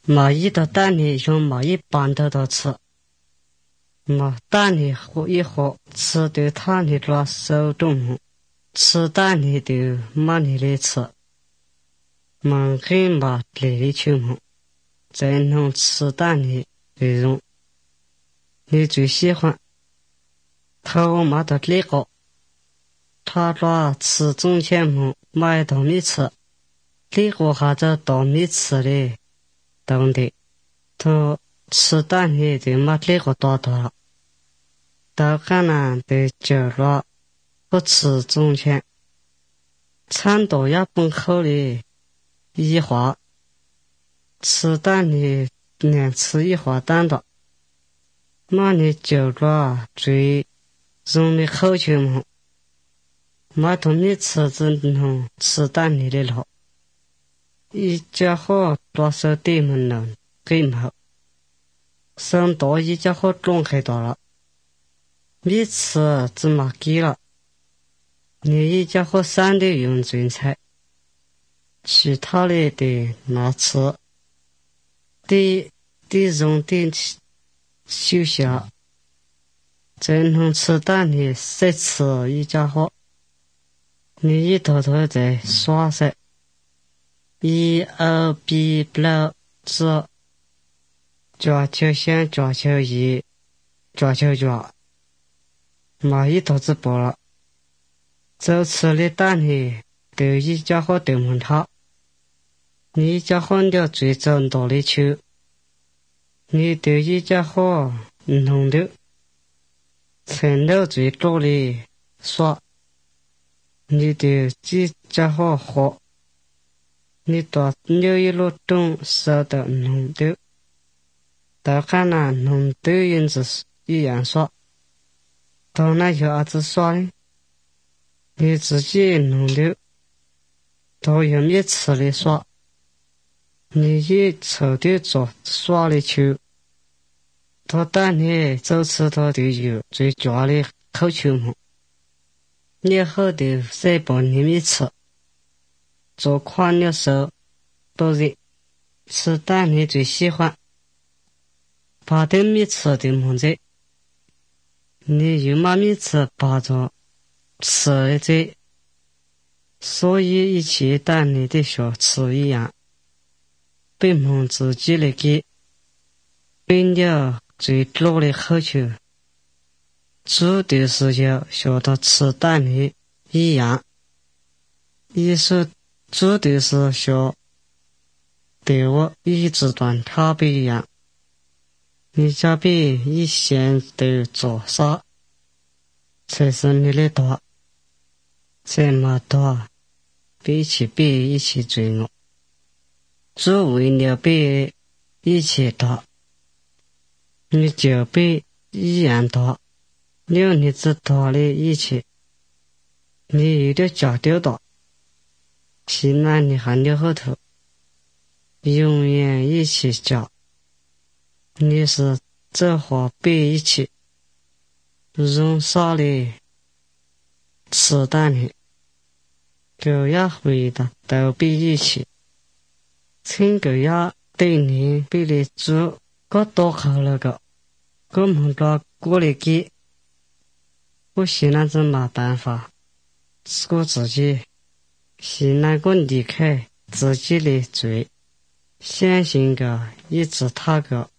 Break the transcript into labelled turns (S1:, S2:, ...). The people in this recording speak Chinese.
S1: 毛一到蛋里用毛一般的吃，毛蛋里喝一喝，吃的汤里抓手中，吃蛋里的马里来吃，忙给马里去么？再弄吃蛋里内容，你最喜欢？头马的那个，他抓吃中间么？买稻米吃，那个还在稻米吃的。懂的，他吃蛋里的马那个多多了，到河南的酒了，不吃中间，餐多也本口里一花，吃蛋里连吃一花蛋的，马里酒了最容易口去么？马同你吃真能吃蛋里的了。一家伙多少对门人给毛，生多一家伙种开到了，你吃怎么给了？你一家伙三的用准菜，其他的得拿吃，的用的休息了，真能吃蛋的再吃一家伙，你一头头在耍噻。一二 B 不了是抓球线抓球一抓球抓马一头子播了这吃的蛋里都一家伙都问他你家伙的最真多的球你都一家伙弄的成了最多的耍你都一家伙喝你多留一路中收的弄的，到看那弄的人子一样说，到那有儿子说的，你自己弄的，到有没吃的说，你一抽的做耍的球，到等你走吃到的有最佳的口球么？你好的再帮你们吃。做宽的时候都是吃蛋你最喜欢把的米吃的么子你有妈咪吃把着吃的这所以一起蛋你的小吃一样并蒙自己的给并了最多的口球煮的时候学到吃蛋你一样一是煮的是小对我一直段特别一样你家比一线都做啥才是你的多这么多比一起追我煮为了比一起多你就比一样多六你只多的一起你有点假丢多现在你还留后头永远一起叫你是这话比一起用少的吃蛋的狗要回答都比一起亲狗要对你比你煮个多好了个根本到过来给我现在这没办法我自己现在我离开自己的罪相信个一直他个